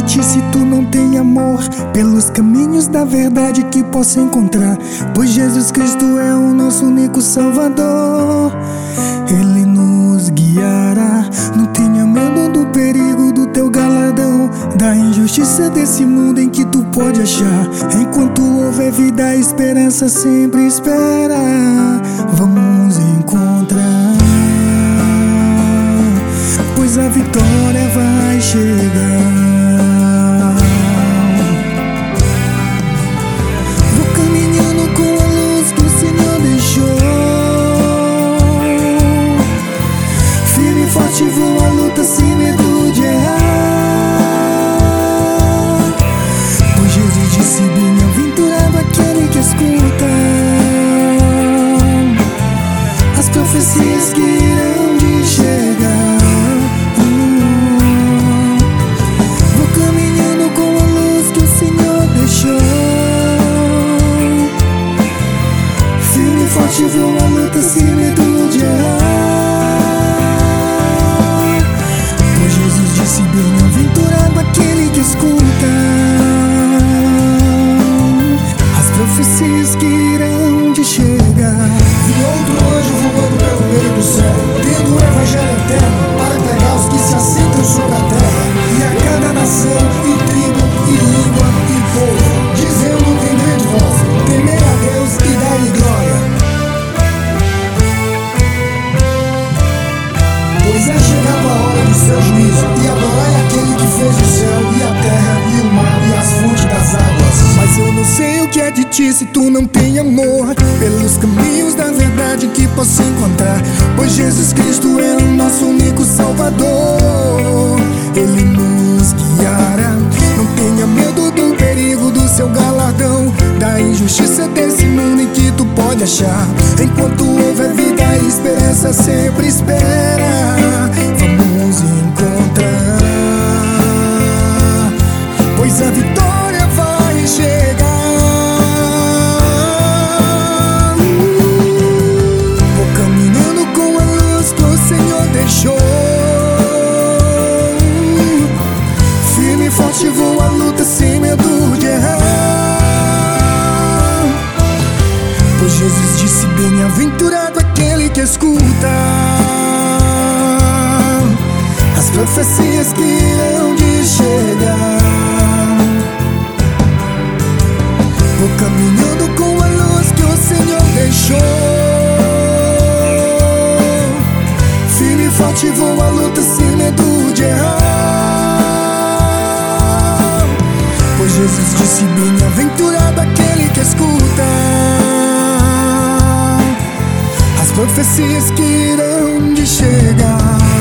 ti se tu não tem amor pelos caminhos da verdade que posso encontrar? Pois Jesus Cristo é o nosso único Salvador. Ele nos guiará. Não tenha medo do perigo do teu galardão, da injustiça desse mundo em que tu pode achar. Enquanto houver vida, a esperança sempre espera. Vamos encontrar, pois a vitória vai chegar. Vou caminhando com a luz que o Senhor deixou. Firme e forte vou à luta sem medo de errar. Pois Jesus disse: bem-aventurado aquele que escuta as profecias que irão de chegar. Vou caminhando com a luz que o Senhor deixou. Firme e forte vou à luta sem medo de errar. Pois Jesus disse: bem-aventurado aquele que escuta as profecias que irão de chegar. Vi outro anjo voando pelo meio do céu, tendo o evangelho eterno para pegar os que se assentam sobre a terra, e a cada nação, e tribo, e língua, e povo, dizendo em grande voz: temei a Deus e dai-lhe glória, pois é chegada a hora do seu juízo, e adorai aquele que fez o céu, e a terra, e o mar, e as fontes das águas. Mas eu não sei o que é de ti se tu não tem amor pelos caminhos da verdade que posso encontrar. Pois Jesus Cristo é o nosso único Salvador. Ele nos guiará. Não tenha medo do perigo do seu galardão, da injustiça desse mundo em que tu pode achar. Enquanto houver vida, a esperança sempre espera. Vamos encontrar, pois a vitória vai chegar. Vou caminhando com a luz que o Senhor deixou. Firme e forte vou à luta sem medo de errar. Pois Jesus disse: bem-aventurado aquele que escuta as profecias que irão de chegar. Vou caminhando com a luz que o Senhor deixou. Firme e forte vou à luta sem medo de errar. Pois Jesus disse: bem-aventurado aquele que escuta as profecias que irão de chegar.